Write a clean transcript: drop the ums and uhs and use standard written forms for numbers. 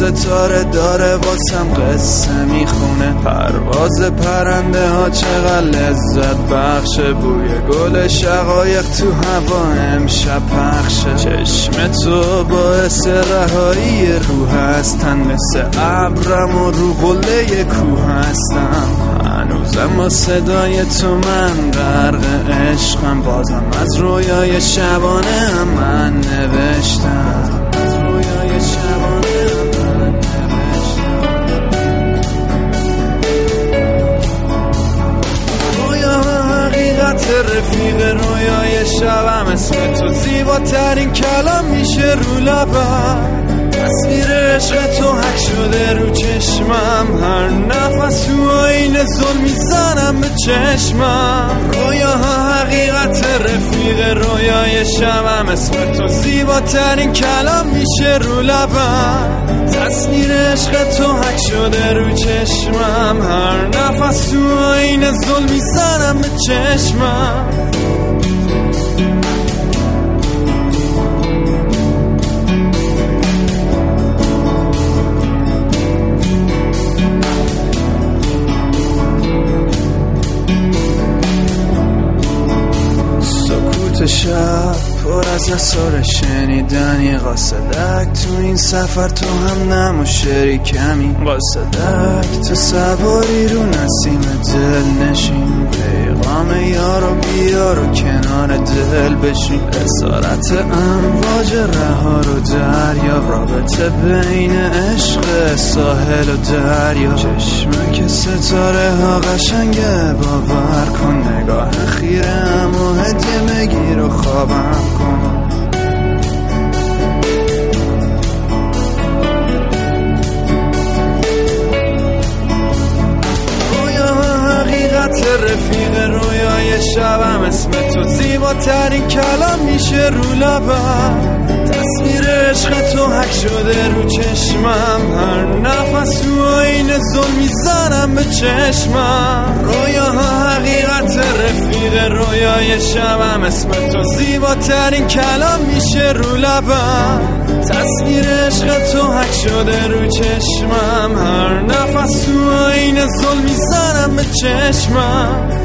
ستاره داره واسم قصه میخونه. پرواز پرنده ها چقدر لذت بخشه، بوی گل شقایق تو هوا امشب پخشه. چشم تو باعث رهایی روح هستن، مثل ابرم و رو قله کوه هستم. هنوزم با صدای تو من غرق عشقم، بازم از رویای شبانه هم من نوشتم. از رویای شبانه هم من نوشتم. رویا حقیقت رفیق رویای شبم، اسم تو زیباترین کلام میشه رو لبم. تصویر عشق تو حک شده رو چشمم، هر نفس تو آینه ظلم میزنم به چشمم. رویاها حقیقت رفیق رویای شبم، اسم تو زیباترین کلام میشه رو لبم. تصویر عشق تو حک شده رو چشمم، هر نفس تو آینه ظلم میزنم به چشمم. شب پر از اسرار شنیدنی، قاصدک تو این سفر تو هم نمو شریکمی. قاصدک تو سواری رو نسیم دل نشین، پیغام یارو بیار و کنار دل بشین. اسارت امواج رها رو دریا، رابطه بین عشق ساحل و دریا. چشمه که ستاره ها قشنگه باور کن، نگاه خیرم و هدیه مگیر و خوابم کن. حقیقت رفیق رویای شبم، اسم تو زیباترین کلام میشه رو لبم. تصویر عشق تو حک شده رو چشمم، هر نفس تو آینه ظلم میزنم به چشمم. رویاها حقیقت رفیق رویای شبم، اسم تو زیباترین کلام میشه رو لبم. تصویر عشق تو حک شده رو چشمم، هر نفس تو آینه ظلم میزنم به چشمم.